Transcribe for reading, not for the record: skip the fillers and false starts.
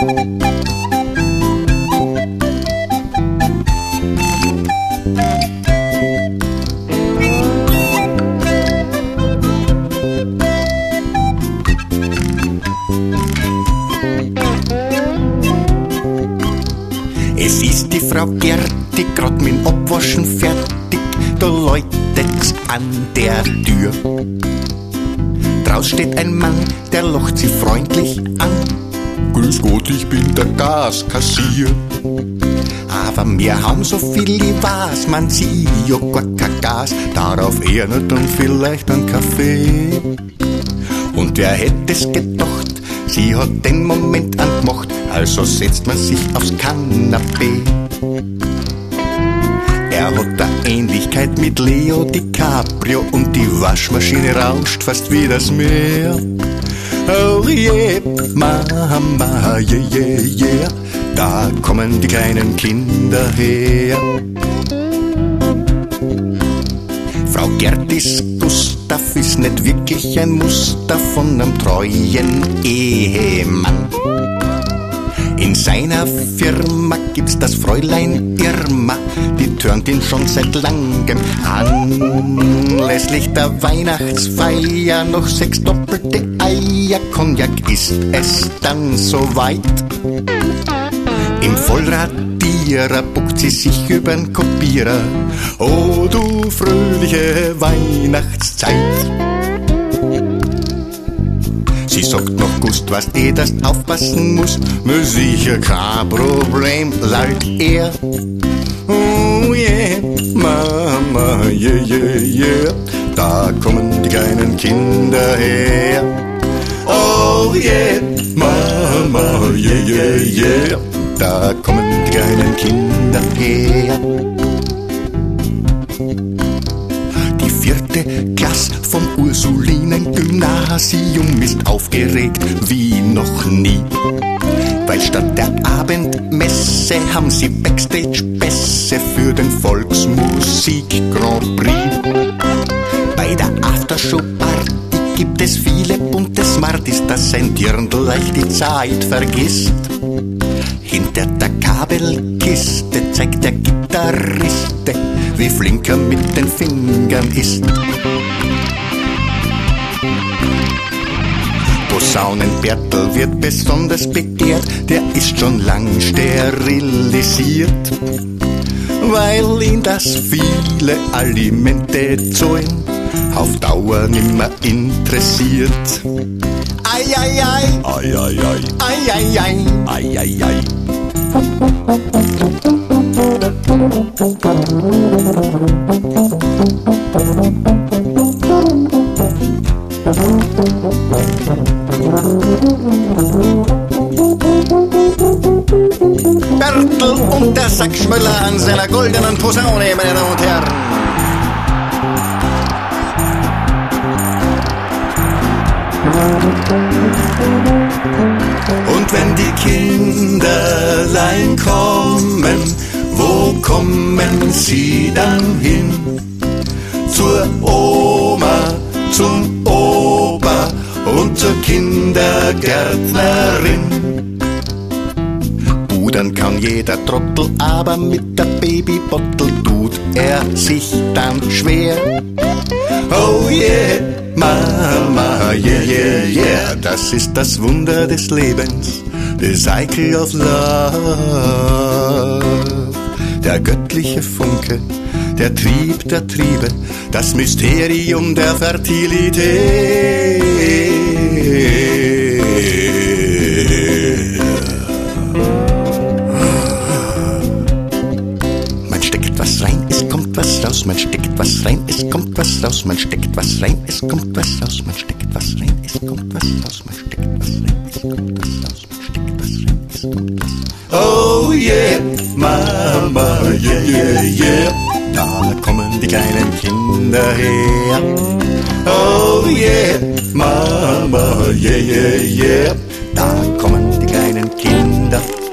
Es ist die Frau Gerti, grad mit dem Abwaschen fertig, da läutet's an der Tür. Draus steht ein Mann, der lacht sie freundlich an. Grüß Gott, ich bin der Gaskassier. Aber wir haben so viel, ich weiß, man sieht ja gar kein Gas. Darauf eher nicht dann vielleicht ein Kaffee. Und wer hätte es gedacht, sie hat den Moment angemacht, also setzt man sich aufs Kanapee. Er hat eine Ähnlichkeit mit Leo DiCaprio und die Waschmaschine rauscht fast wie das Meer. Oh yeah, Mama, yeah, yeah, yeah, da kommen die kleinen Kinder her. Frau Gertis Gustav ist nicht wirklich ein Muster von einem treuen Ehemann. In seiner Firma gibt's das Fräulein Irma, die turnt ihn schon seit langem an. Anlässlich der Weihnachtsfeier noch 6 doppelte Eier, Cognac ist es dann soweit. Im Vollradierer buckt sie sich übern Kopierer. Oh du fröhliche Weihnachtszeit. Sie sagt noch Gust, was dass du aufpassen musst. Mir sicher kein Problem, lallt er. Oh yeah, Mama, yeah, yeah, yeah, da kommen die kleinen Kinder her. Oh yeah, Mama, yeah, yeah, yeah, da kommen die kleinen Kinder her. Die 4. Klasse vom Ursulinen-Gymnasium ist aufgeregt wie noch nie. Weil statt der Abendmesse haben sie Backstage-Pässe für den Volksmusik-Grand Prix. Bei der Aftershow-Party gibt es viele bunte Smarties, dass ein Dirndl leicht die Zeit vergisst. Hinter der Kabelkiste zeigt der Gitarriste, wie flink er mit den Fingern ist. Posaunenbertel wird besonders begehrt, der ist schon lang sterilisiert, weil ihn das viele Alimente zahlen auf Dauer nimmer interessiert. Ai, ai, ai, ai, ai, ai, ai, ai, ai, ai, ai, ai. Bertel und der Sackschmöller an seiner goldenen Posaune, meine Damen und Herren. Und wenn die Kinderlein kommen, wo kommen sie dann hin? Zur Oma, zum Opa und zur Kindergärtnerin. Pudern kann jeder Trottel, aber mit der Babybottle tut er sich dann schwer. Oh yeah, Mama, yeah, yeah, yeah, das ist das Wunder des Lebens, the cycle of love. Der göttliche Funke, der Trieb der Triebe, das Mysterium der Fertilität. Man steckt was rein, es kommt was raus, man steckt was rein, es kommt was raus, man steckt was rein, es kommt was raus, man steckt was rein, es kommt was raus, man steckt was rein, es kommt was raus, man steckt was rein, es kommt was raus. Oh yeah, Mama, yeah, yeah, yeah, da kommen die kleinen Kinder her. Oh yeah, Mama, yeah, yeah, yeah, da kommen die kleinen Kinder